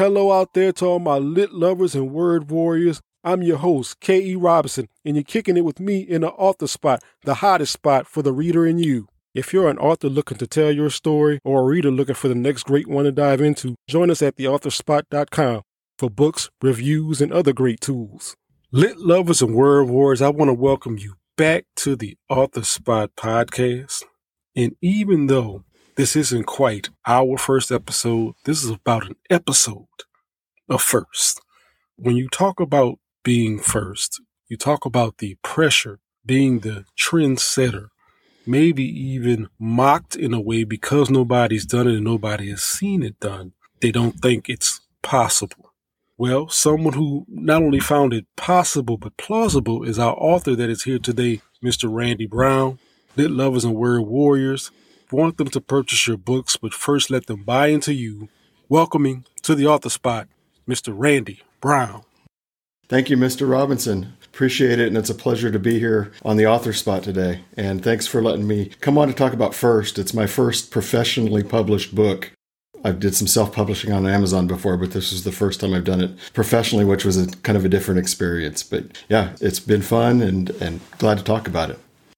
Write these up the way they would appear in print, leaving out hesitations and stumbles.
Hello out there to all my lit lovers and word warriors. I'm your host, K.E. Robinson, and you're kicking it with me in the author spot, the hottest spot for the reader and you. If you're an author looking to tell your story or a reader looking for the next great one to dive into, join us at theauthorspot.com for books, reviews, and other great tools. Lit lovers and word warriors, I want to welcome you back to the Author Spot podcast. And even though this isn't quite our first episode, this is about an episode of first. When you talk about being first, you talk about the pressure, being the trendsetter, maybe even mocked in a way because nobody's done it and nobody has seen it done. They don't think it's possible. Well, someone who not only found it possible but plausible is our author that is here today, Mr. Randy Brown. Lit lovers and word warriors, want them to purchase your books, but first let them buy into you. Welcoming to the Author Spot, Mr. Randy Brown. Thank you, Mr. Robinson. Appreciate it, and it's a pleasure to be here on the Author Spot today. And thanks for letting me come on to talk about First. It's my first professionally published book. I did some self-publishing on Amazon before, but this was the first time I've done it professionally, which was a kind of a different experience. But yeah, it's been fun and glad to talk about it.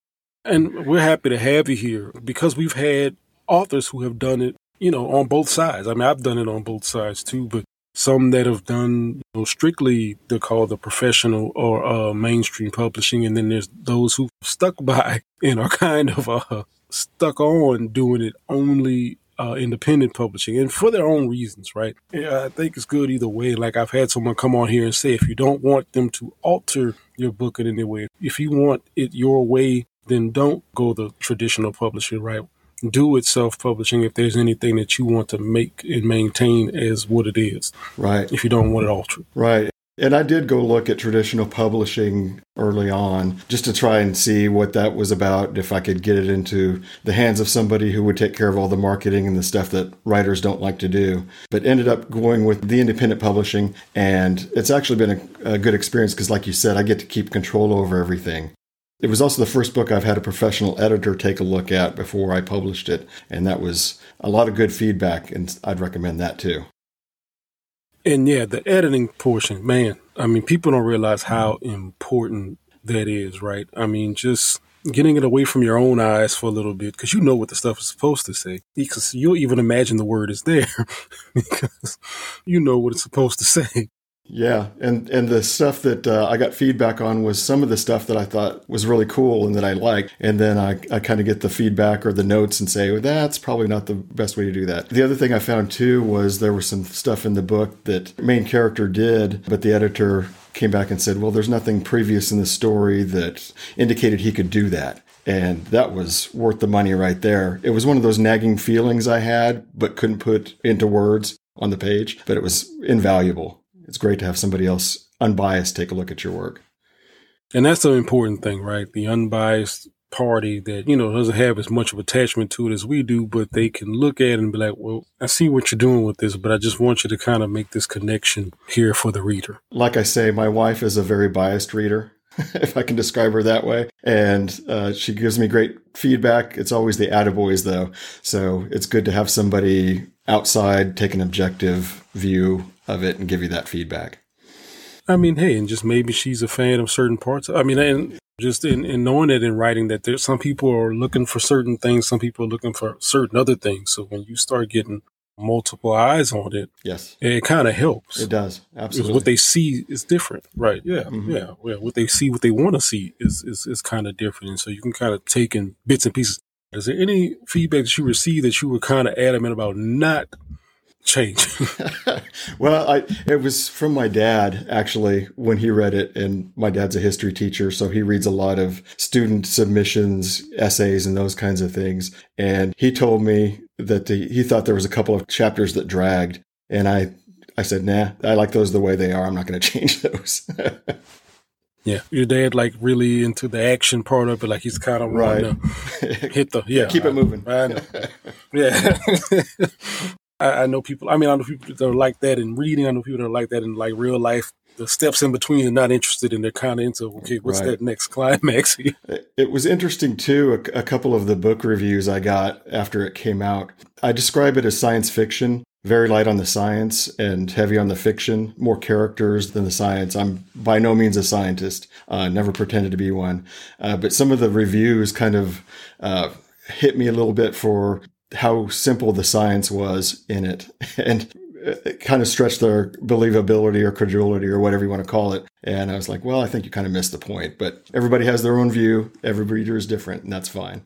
And we're happy to have you here because we've had authors who have done it, on both sides. I mean, I've done it on both sides too, but some that have done strictly they're called the professional or mainstream publishing. And then there's those who stuck by and are kind of stuck on doing it only independent publishing and for their own reasons, right? Yeah, I think it's good either way. Like I've had someone come on here and say, if you don't want them to alter your book in any way, if you want it your way, then don't go the traditional publishing, right? Do it self-publishing if there's anything that you want to make and maintain as what it is. Right. If you don't want it altered. Right. And I did go look at traditional publishing early on just to try and see what that was about, if I could get it into the hands of somebody who would take care of all the marketing and the stuff that writers don't like to do. But ended up going with the independent publishing, and it's actually been a good experience because, like you said, I get to keep control over everything. It was also the first book I've had a professional editor take a look at before I published it, and that was a lot of good feedback, and I'd recommend that too. And yeah, the editing portion, man, I mean, people don't realize how important that is, right? I mean, just getting it away from your own eyes for a little bit, because you know what the stuff is supposed to say, because you'll even imagine the word is there because you know what it's supposed to say. Yeah, and the stuff that I got feedback on was some of the stuff that I thought was really cool and that I liked. And then I kind of get the feedback or the notes and say, well, that's probably not the best way to do that. The other thing I found too was there was some stuff in the book that the main character did, but the editor came back and said, well, there's nothing previous in the story that indicated he could do that. And that was worth the money right there. It was one of those nagging feelings I had, but couldn't put into words on the page, but it was invaluable. It's great to have somebody else unbiased take a look at your work. And that's the important thing, right? The unbiased party that, doesn't have as much of attachment to it as we do, but they can look at it and be like, well, I see what you're doing with this, but I just want you to kind of make this connection here for the reader. Like I say, my wife is a very biased reader, if I can describe her that way. And she gives me great feedback. It's always the attaboys, though. So it's good to have somebody outside take an objective view of it and give you that feedback. I mean, hey, and just maybe she's a fan of certain parts. I mean, and just in knowing that in writing that there's some people are looking for certain things, some people are looking for certain other things. So when you start getting multiple eyes on it, yes, it kind of helps. It does. Absolutely. Because what they see is different. Right. Yeah. Mm-hmm. Yeah. Well, what they see, what they want to see is kind of different. And so you can kind of take in bits and pieces. Is there any feedback that you received that you were kind of adamant about not changing? Well, it was from my dad, actually, when he read it. And my dad's a history teacher, so he reads a lot of student submissions, essays, and those kinds of things. And he told me that he thought there was a couple of chapters that dragged. And I said, nah, I like those the way they are. I'm not going to change those. Yeah. Your dad really into the action part of it. Like he's kind of right. Hit the, keep it moving. I know. Yeah. I know people, I know people that are like that in reading. I know people that are like that in like real life. The steps in between are not interested and they're kind of into, okay, what's that next climax here? It was interesting too. A couple of the book reviews I got after it came out, I describe it as science fiction. very light on the science and heavy on the fiction, more characters than the science. I'm by no means a scientist, never pretended to be one. But some of the reviews kind of hit me a little bit for how simple the science was in it. And it kind of stretched their believability or credulity or whatever you want to call it. And I was like, well, I think you kind of missed the point. But everybody has their own view. Every reader is different, and that's fine.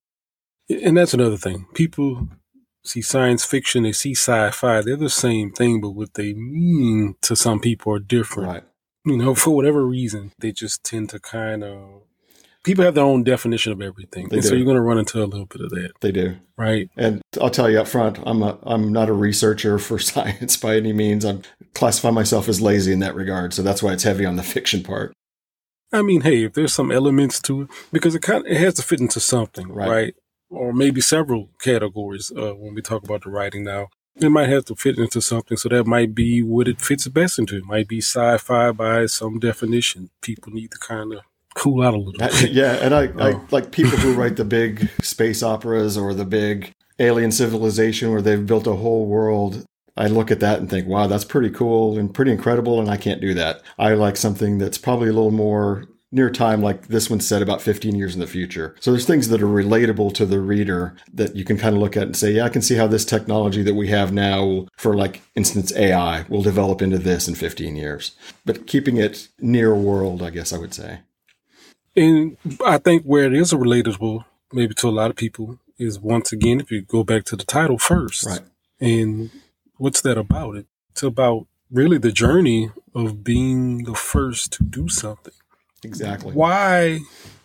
And that's another thing. People see science fiction, they see sci-fi. They're the same thing, but what they mean to some people are different. Right. You know, for whatever reason, they just tend to kind of... People have their own definition of everything. So you're going to run into a little bit of that. They do. Right. And I'll tell you up front, I'm not a researcher for science by any means. I classify myself as lazy in that regard. So that's why it's heavy on the fiction part. I mean, hey, if there's some elements to it, because it has to fit into something, right? Or maybe several categories when we talk about the writing now. It might have to fit into something. So that might be what it fits best into. It might be sci-fi by some definition. People need to kind of cool out a little bit. Yeah, and I like people who write the big space operas or the big alien civilization where they've built a whole world. I look at that and think, wow, that's pretty cool and pretty incredible, and I can't do that. I like something that's probably a little more near time, like this one said, about 15 years in the future. So there's things that are relatable to the reader that you can kind of look at and say, yeah, I can see how this technology that we have now for, like, instance, AI will develop into this in 15 years. But keeping it near world, I guess I would say. And I think where it is relatable, maybe to a lot of people, is once again, if you go back to the title first. Right. And what's that about? It's about really the journey of being the first to do something. Exactly. Why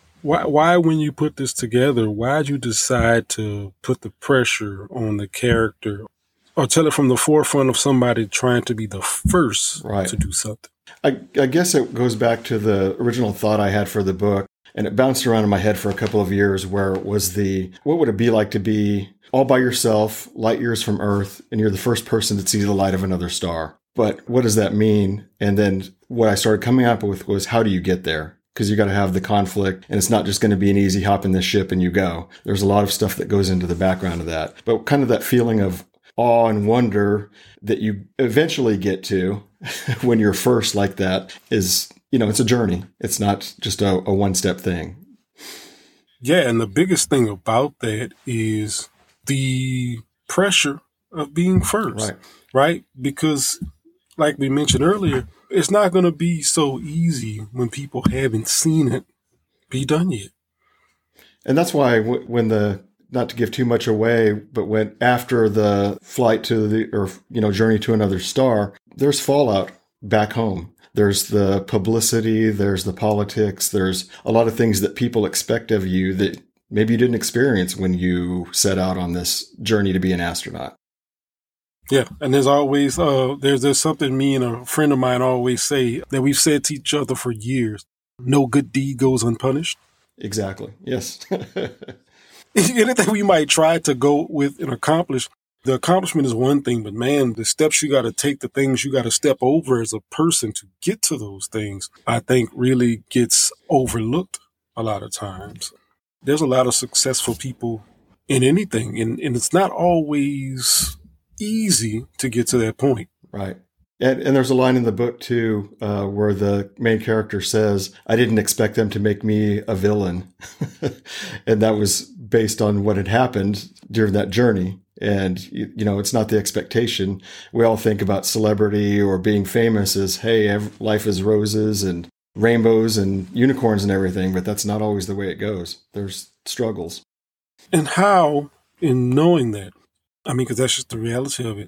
when you put this together, why'd you decide to put the pressure on the character or tell it from the forefront of somebody trying to be the first to do something? I guess it goes back to the original thought I had for the book, and it bounced around in my head for a couple of years, where it was what would it be like to be all by yourself, light years from Earth, and you're the first person to see the light of another star? But what does that mean? And then what I started coming up with was, how do you get there? Because you got to have the conflict, and it's not just going to be an easy hop in the ship and you go. There's a lot of stuff that goes into the background of that. But kind of that feeling of awe and wonder that you eventually get to when you're first like that is, it's a journey. It's not just a one-step thing. Yeah, and the biggest thing about that is the pressure of being first, right? Because like we mentioned earlier, it's not going to be so easy when people haven't seen it be done yet. And that's why when not to give too much away, but when after the flight to journey to another star, there's fallout back home. There's the publicity, there's the politics, there's a lot of things that people expect of you that maybe you didn't experience when you set out on this journey to be an astronaut. Yeah, and there's always there's something me and a friend of mine always say that we've said to each other for years: no good deed goes unpunished. Exactly. Yes. Anything we might try to go with and accomplish, the accomplishment is one thing, but man, the steps you got to take, the things you got to step over as a person to get to those things, I think really gets overlooked a lot of times. There's a lot of successful people in anything, and it's not always easy to get to that point. Right. And there's a line in the book, too, where the main character says, I didn't expect them to make me a villain. And that was based on what had happened during that journey. And, it's not the expectation. We all think about celebrity or being famous as, hey, life is roses and rainbows and unicorns and everything. But that's not always the way it goes. There's struggles. And how, in knowing that, because that's just the reality of it,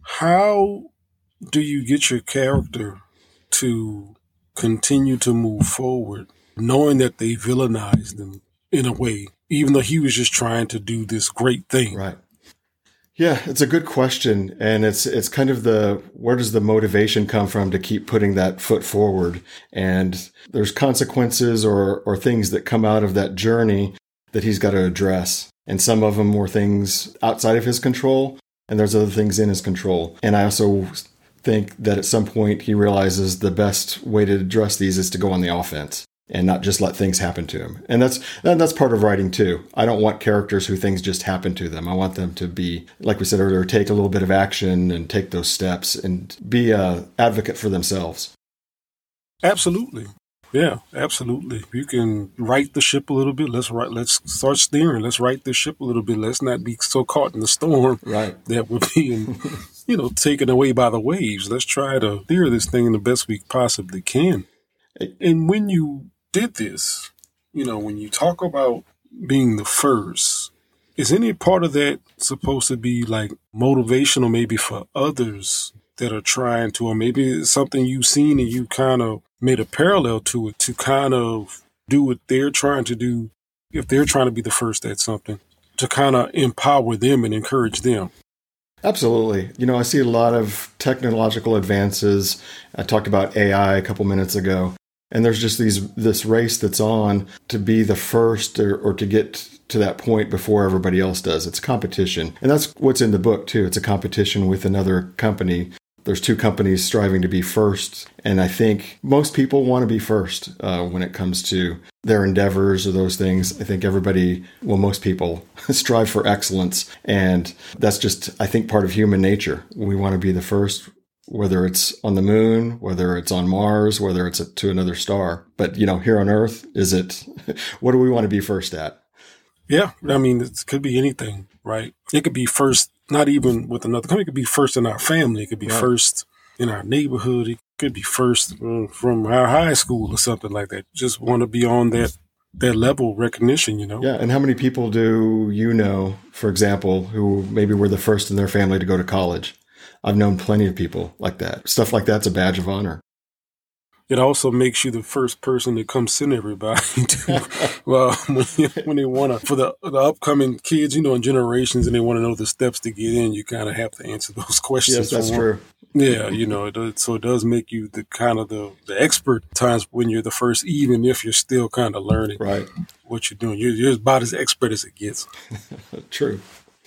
how do you get your character to continue to move forward, knowing that they villainized him in a way, even though he was just trying to do this great thing? Right. Yeah, it's a good question. And it's kind of where does the motivation come from to keep putting that foot forward? And there's consequences or things that come out of that journey that he's got to address. And some of them were things outside of his control, and there's other things in his control. And I also think that at some point he realizes the best way to address these is to go on the offense. and not just let things happen to them. And that's part of writing too. I don't want characters who things just happen to them. I want them to be, like we said earlier, take a little bit of action and take those steps and be a advocate for themselves. Absolutely. Yeah, absolutely. You can right the ship a little bit. Let's start steering. Let's right the ship a little bit. Let's not be so caught in the storm that we're being, taken away by the waves. Let's try to steer this thing the best we possibly can. And when you did this, when you talk about being the first, is any part of that supposed to be like motivational maybe for others that are trying to, or maybe it's something you've seen and you kind of made a parallel to it to kind of do what they're trying to do if they're trying to be the first at something, to kind of empower them and encourage them? Absolutely. I see a lot of technological advances. I talked about AI a couple minutes ago, and there's just this race that's on to be the first or to get to that point before everybody else does. It's a competition. And that's what's in the book too. It's a competition with another company. There's two companies striving to be first. And I think most people want to be first when it comes to their endeavors or those things. I think most people strive for excellence. And that's just, I think, part of human nature. We want to be the first, whether it's on the moon, whether it's on Mars, whether it's to another star. But, here on Earth, what do we want to be first at? Yeah. I mean, it could be anything, right? It could be first, not even with another company. It could be first in our family. It could be first in our neighborhood. It could be first from our high school or something like that. Just want to be on that level of recognition, Yeah. And how many people do you know, for example, who maybe were the first in their family to go to college? I've known plenty of people like that. Stuff like that's a badge of honor. It also makes you the first person to come send everybody to, well, when they want to, for the upcoming kids, and generations, and they want to know the steps to get in, you kind of have to answer those questions. Yes, that's true. Yeah, so it does make you the kind of the expert times when you're the first, even if you're still kind of learning what you're doing. You're about as expert as it gets. True.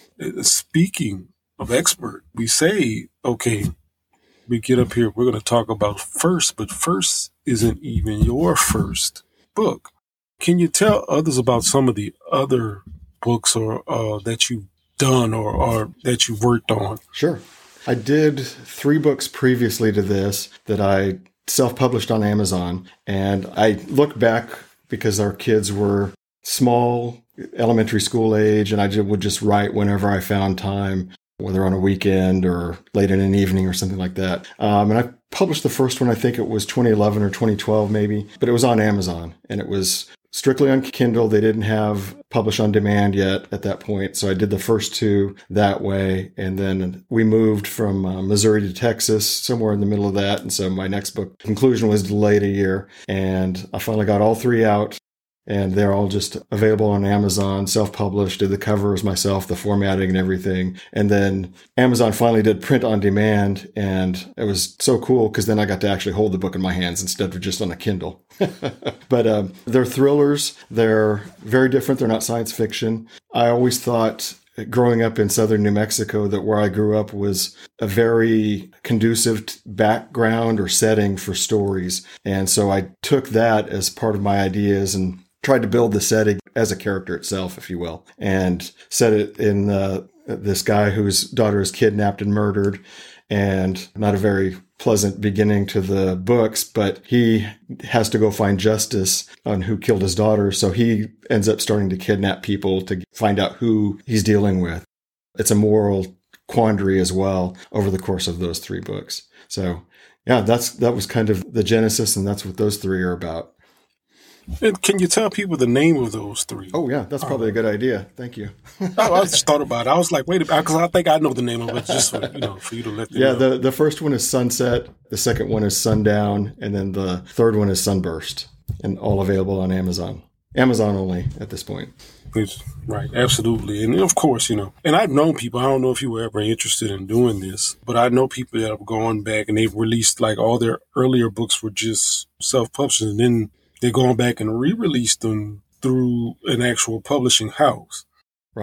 Speaking of expert, we say, okay, we get up here, we're going to talk about first, but first isn't even your first book. Can you tell others about some of the other books or that you've done or that you worked on? Sure. I did 3 books previously to this that I self-published on Amazon. And I look back because our kids were small, elementary school age, and I would just write whenever I found time, whether on a weekend or late in an evening or something like that. And I published the first one, I think it was 2011 or 2012 maybe, but it was on Amazon and it was strictly on Kindle. They didn't have publish on demand yet at that point. So I did the first 2 that way. And then we moved from Missouri to Texas, somewhere in the middle of that. And so my next book conclusion was delayed a year. And I finally got all 3 out. And they're all just available on Amazon, self-published, did the covers myself, the formatting and everything. And then Amazon finally did print on demand. And it was so cool because then I got to actually hold the book in my hands instead of just on a Kindle. But they're thrillers. They're very different. They're not science fiction. I always thought growing up in southern New Mexico that where I grew up was a very conducive background or setting for stories. And so I took that as part of my ideas and tried to build the setting as a character itself, if you will, and set it in this guy whose daughter is kidnapped and murdered, and not a very pleasant beginning to the books, but he has to go find justice on who killed his daughter. So he ends up starting to kidnap people to find out who he's dealing with. It's a moral quandary as well over the course of those 3 books. So yeah, that was kind of the genesis, and that's what those 3 are about. And can you tell people the name of those 3? Oh, yeah, that's probably a good idea. Thank you. I just thought about it. I was like, wait a minute, because I think I know the name of it, just for you to let them know. Yeah, the first one is Sunset, the second one is Sundown, and then the third one is Sunburst, and all available on Amazon. Amazon only at this point. Right, absolutely. And of course, and I've known people, I don't know if you were ever interested in doing this, but I know people that have gone back and they've released, like, all their earlier books were just self-published, and then they're going back and re-released them through an actual publishing house. Right.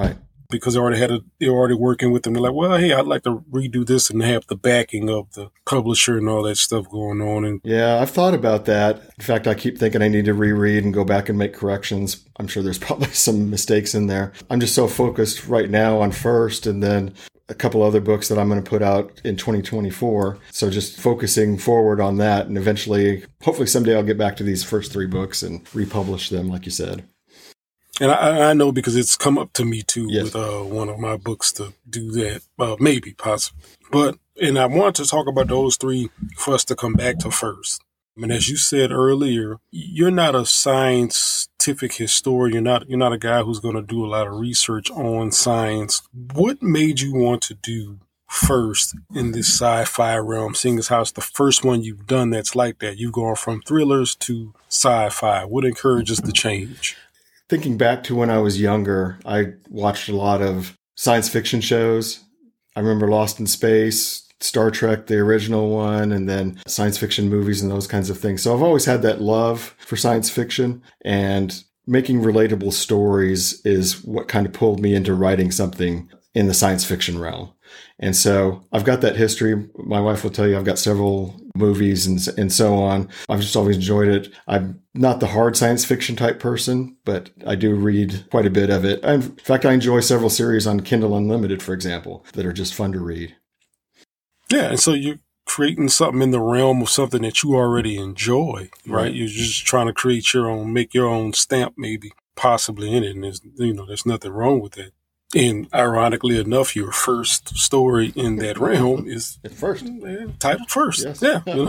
because they're already working with them. They're like, well, hey, I'd like to redo this and have the backing of the publisher and all that stuff going on. And yeah, I've thought about that. In fact, I keep thinking I need to reread and go back and make corrections. I'm sure there's probably some mistakes in there. I'm just so focused right now on First, and then a couple other books that I'm going to put out in 2024. So just focusing forward on that, and eventually, hopefully someday I'll get back to these first 3 books and republish them, like you said. And I know because it's come up to me too, yes, with one of my books to do that, maybe, possibly. And I want to talk about those 3 for us to come back to First. I mean, as you said earlier, you're not a scientific historian. You're not a guy who's going to do a lot of research on science. What made you want to do First in this sci-fi realm, seeing as how it's the first one you've done that's like that? You've gone from thrillers to sci-fi. What encourages the change? Thinking back to when I was younger, I watched a lot of science fiction shows. I remember Lost in Space, Star Trek, the original one, and then science fiction movies and those kinds of things. So I've always had that love for science fiction, and making relatable stories is what kind of pulled me into writing something in the science fiction realm. And so I've got that history. My wife will tell you I've got several movies and so on. I've just always enjoyed it. I'm not the hard science fiction type person, but I do read quite a bit of it. In fact, I enjoy several series on Kindle Unlimited, for example, that are just fun to read. Yeah, and so you're creating something in the realm of something that you already enjoy, right? You're just trying to create make your own stamp, maybe, possibly in it. And there's nothing wrong with that. And ironically enough, your first story in that realm is First. Titled First. Yes.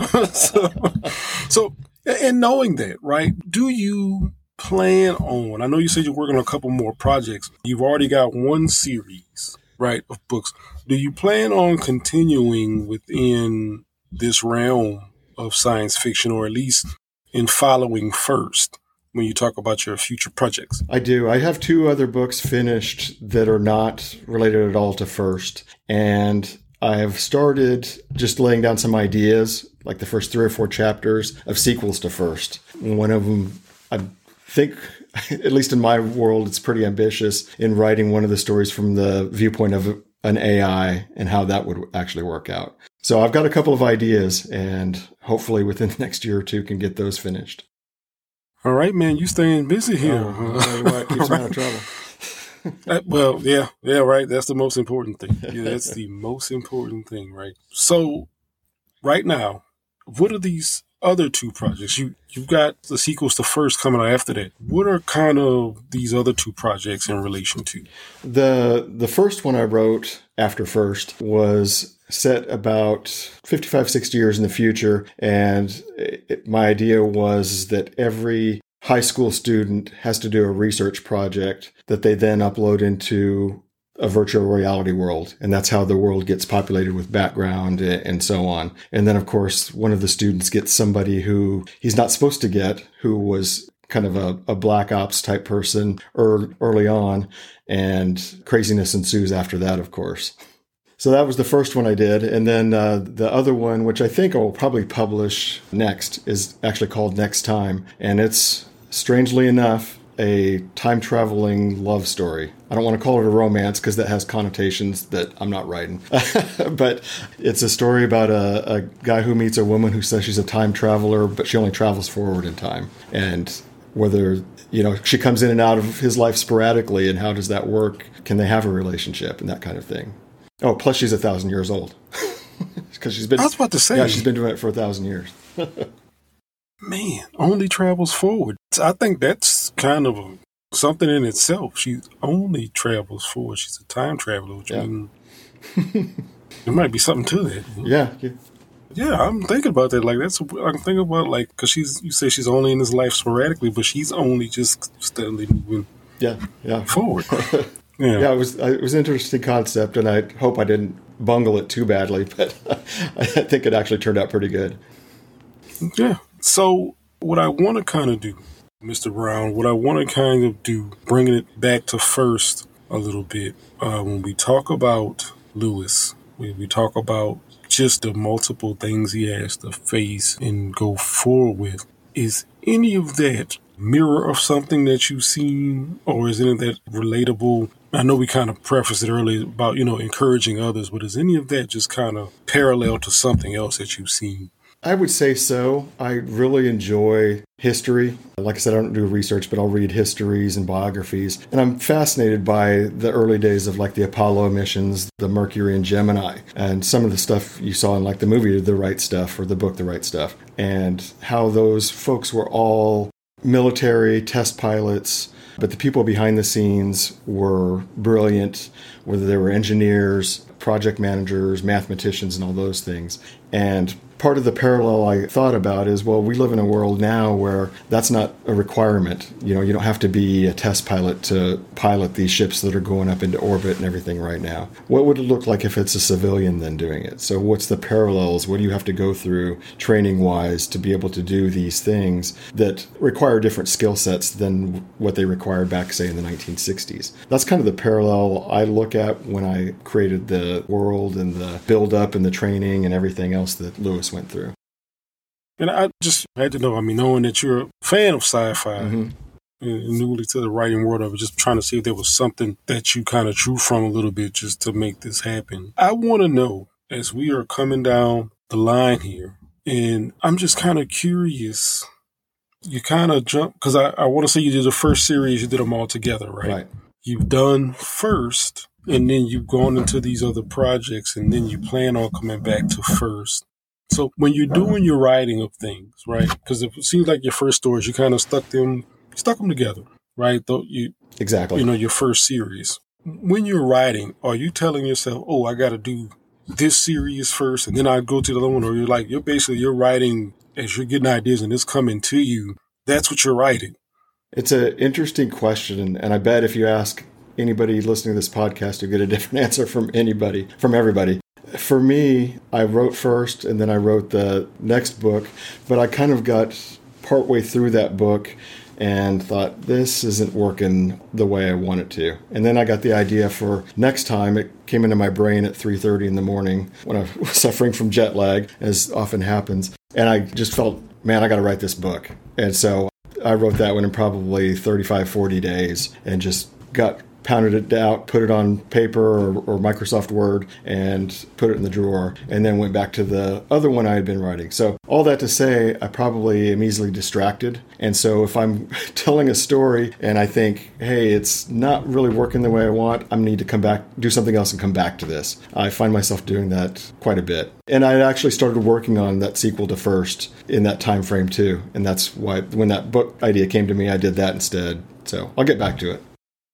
Yeah. So, and knowing that, right, do you plan on, I know you said you're working on a couple more projects. You've already got one series, right, of books. Do you plan on continuing within this realm of science fiction, or at least in following First, when you talk about your future projects? I do. I have 2 other books finished that are not related at all to First. And I have started just laying down some ideas, like the first 3 or 4 chapters of sequels to First. One of them, I think, at least in my world, it's pretty ambitious, in writing one of the stories from the viewpoint of an AI and how that would actually work out. So I've got a couple of ideas, and hopefully within the next year or 2 can get those finished. All right, man, you staying busy here. It keeps me out of trouble. Well, yeah, right. That's the most important thing. Yeah, that's the most important thing, right? So, right now, what are these other 2 projects? You've got the sequels to First coming out after that. What are kind of these other 2 projects in relation to? The first one I wrote after First was set about 55, 60 years in the future. And my idea was that every high school student has to do a research project that they then upload into a virtual reality world. And that's how the world gets populated with background and so on. And then, of course, one of the students gets somebody who he's not supposed to get, who was kind of a black ops type person early on. And craziness ensues after that, of course. So that was the first one I did. And then the other one, which I think I'll probably publish next, is actually called Next Time. And it's, strangely enough, a time-traveling love story. I don't want to call it a romance because that has connotations that I'm not writing. But it's a story about a guy who meets a woman who says she's a time traveler, but she only travels forward in time. And whether, she comes in and out of his life sporadically, and how does that work? Can they have a relationship and that kind of thing? Oh, plus she's 1,000 years old. Because she's been. I was about to say. Yeah, she's been doing it for 1,000 years. Man, only travels forward. I think that's kind of something in itself. She only travels forward. She's a time traveler, which means there might be something to that. Yeah. Yeah, I'm thinking about that. Like I'm thinking about because you say she's only in his life sporadically, but she's only just steadily moving. Yeah. Forward. Yeah, it was an interesting concept, and I hope I didn't bungle it too badly, but I think it actually turned out pretty good. Yeah. So what I want to kind of do, Mr. Brown, bringing it back to First a little bit, when we talk about Lewis, when we talk about just the multiple things he has to face and go forward with, is any of that mirror of something that you've seen, or is any of that relatable I know we kind of prefaced it earlier about, encouraging others, but is any of that just kind of parallel to something else that you've seen? I would say so. I really enjoy history. Like I said, I don't do research, but I'll read histories and biographies. And I'm fascinated by the early days of like the Apollo missions, the Mercury and Gemini, and some of the stuff you saw in like the movie The Right Stuff or the book The Right Stuff, and how those folks were all military test pilots, but the people behind the scenes were brilliant, whether they were engineers, project managers, mathematicians, and all those things. And part of the parallel I thought about is, well, we live in a world now where that's not a requirement. You don't have to be a test pilot to pilot these ships that are going up into orbit and everything right now. What would it look like if it's a civilian then doing it? So what's the parallels? What do you have to go through training-wise to be able to do these things that require different skill sets than what they required back, say, in the 1960s? That's kind of the parallel I look at when I created the world and the build-up and the training and everything else that Lewis went through. And I just had to know, knowing that you're a fan of sci-fi, and newly to the writing world of it, just trying to see if there was something that you kind of drew from a little bit just to make this happen. I want to know, as we are coming down the line here, and I'm just kind of curious, you kind of jump, because I want to say you did the first series, you did them all together, right? Right. You've done first, and then you've gone into these other projects, and then you plan on coming back to first. So when you're doing your writing of things, right? Because it seems like your first stories, you kind of stuck them together, right? Though Exactly. Your first series. When you're writing, are you telling yourself, "Oh, I got to do this series first, and then I go to the other one," or you're writing as you're getting ideas and it's coming to you? That's what you're writing. It's an interesting question, and I bet if you ask anybody listening to this podcast, you'll get a different answer from everybody. For me, I wrote first, and then I wrote the next book, but I kind of got partway through that book and thought, this isn't working the way I want it to. And then I got the idea for next time. It came into my brain at 3:30 in the morning when I was suffering from jet lag, as often happens. And I just felt, man, I got to write this book. And so I wrote that one in probably 35, 40 days and just pounded it out, put it on paper or Microsoft Word and put it in the drawer, and then went back to the other one I had been writing. So all that to say, I probably am easily distracted. And so if I'm telling a story and I think, hey, it's not really working the way I want, I need to come back, do something else and come back to this. I find myself doing that quite a bit. And I actually started working on that sequel to First in that time frame too. And that's why when that book idea came to me, I did that instead. So I'll get back to it.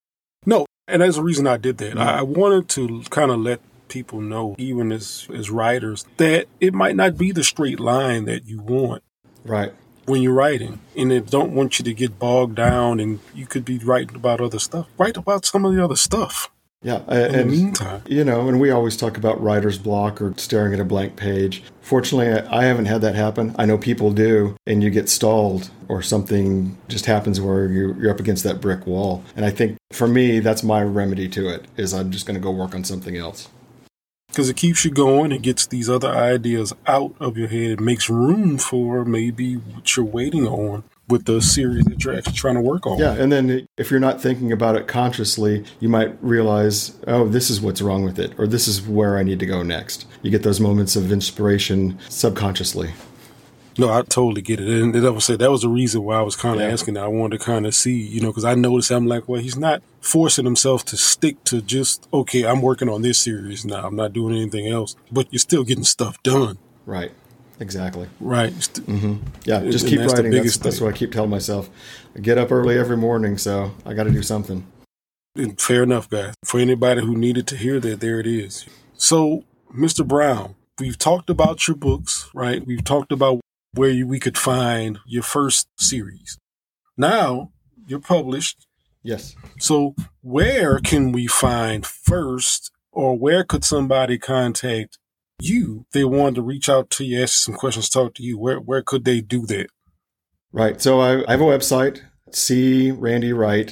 No, and that's the reason I did that. I wanted to kind of let people know, even as writers, that it might not be the straight line that you want. Right. When you're writing. And they don't want you to get bogged down and you could be writing about other stuff. Write about some of the other stuff. Yeah. In the meantime. And we always talk about writer's block or staring at a blank page. Fortunately, I haven't had that happen. I know people do, and you get stalled or something just happens where you're up against that brick wall. And I think for me, that's my remedy to it, is I'm just going to go work on something else. Because it keeps you going. It gets these other ideas out of your head. It makes room for maybe what you're waiting on with the series that you're actually trying to work on. Yeah, and then if you're not thinking about it consciously, you might realize, oh, this is what's wrong with it, or this is where I need to go next. You get those moments of inspiration subconsciously. No, I totally get it. And I would say that was the reason why I was kind of asking that. I wanted to kind of see, because I noticed, I'm like, well, he's not forcing himself to stick to just, okay, I'm working on this series now. I'm not doing anything else. But you're still getting stuff done. Right. Exactly. Right. Yeah, just keep writing. That's what I keep telling myself. I get up early every morning, so I got to do something. And fair enough, guys. For anybody who needed to hear that, there it is. So, Mr. Brown, we've talked about your books, right? We've talked about where we could find your first series. Now, you're published. Yes. So, where can we find First, or where could somebody contact you, they wanted to reach out to you, ask some questions, talk to you? Where could they do that? Right. So I have a website, CRandyWright,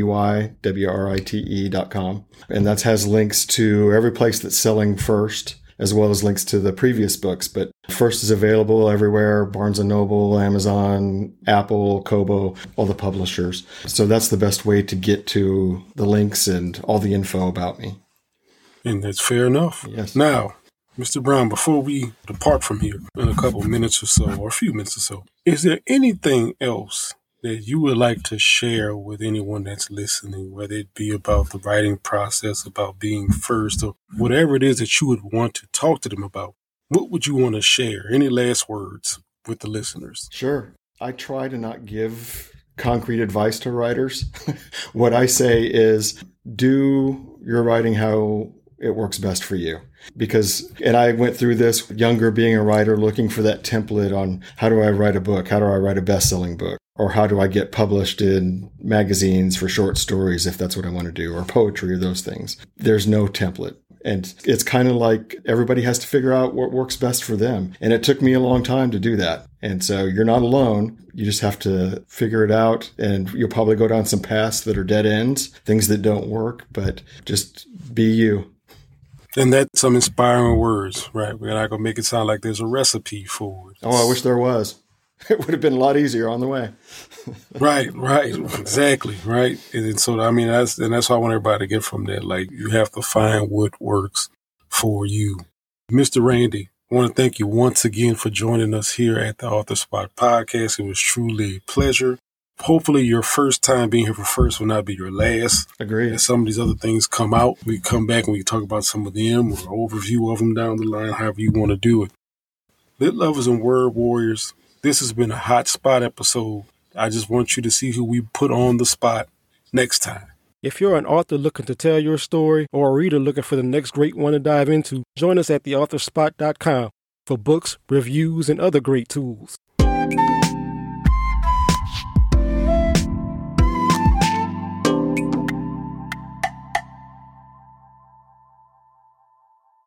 SEERANDYWRITE.com. And that has links to every place that's selling First. as well as links to the previous books. But First is available everywhere, Barnes & Noble, Amazon, Apple, Kobo, all the publishers. So that's the best way to get to the links and all the info about me. And that's fair enough. Yes. Now, Mr. Brown, before we depart from here in a couple minutes or so, or a few minutes or so, is there anything else that you would like to share with anyone that's listening, whether it be about the writing process, about being first, or whatever it is that you would want to talk to them about? What would you want to share? Any last words with the listeners? Sure. I try to not give concrete advice to writers. What I say is do your writing how it works best for you. And I went through this younger, being a writer, looking for that template on how do I write a book? How do I write a best-selling book? Or how do I get published in magazines for short stories if that's what I want to do, or poetry or those things? There's no template. And it's kind of like everybody has to figure out what works best for them. And it took me a long time to do that. And so you're not alone. You just have to figure it out. And you'll probably go down some paths that are dead ends, things that don't work, but just be you. And that's some inspiring words, right? We're not going to make it sound like there's a recipe for it. Oh, I wish there was. It would have been a lot easier on the way. Right, exactly, right. And so, I mean, that's what I want everybody to get from that. Like, you have to find what works for you. Mr. Randy, I want to thank you once again for joining us here at the Author Spot Podcast. It was truly a pleasure. Hopefully your first time being here for First will not be your last. Agreed. As some of these other things come out, we come back and we talk about some of them or overview of them down the line, however you want to do it. Lit lovers and word warriors, this has been a hot spot episode. I just want you to see who we put on the spot next time. If you're an author looking to tell your story or a reader looking for the next great one to dive into, join us at theauthorspot.com for books, reviews, and other great tools.